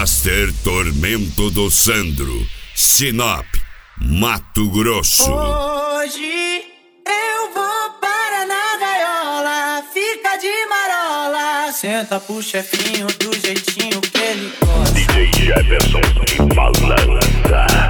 Master Tormento do Sandro, Sinop, Mato Grosso. Hoje eu vou para na gaiola, fica de marola, senta pro chefinho do jeitinho que ele gosta. DJ Jefferson que balança.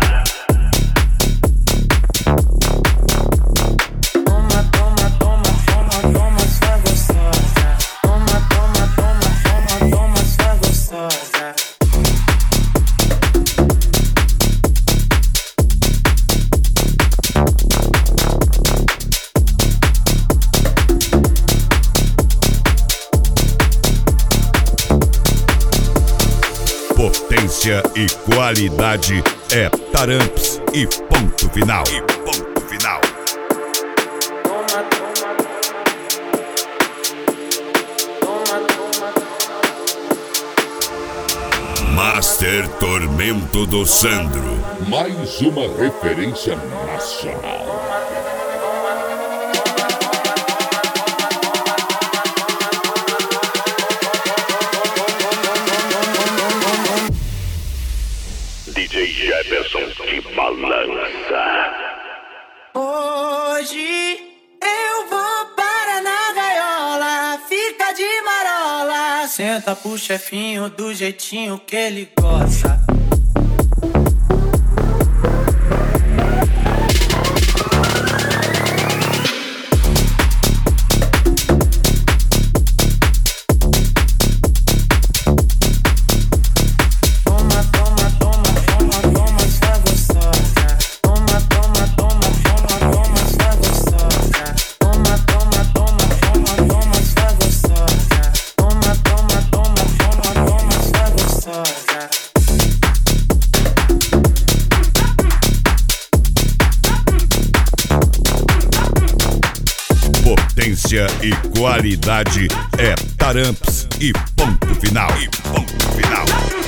Potência e qualidade é Taramps e ponto final. E ponto final. Master Tormento do Sandro. Mais uma referência nacional. DJ Jefferson que balança. Hoje eu vou para na gaiola, fica de marola, senta pro chefinho do jeitinho que ele gosta. Potência e qualidade é Taramps e ponto final. E ponto final.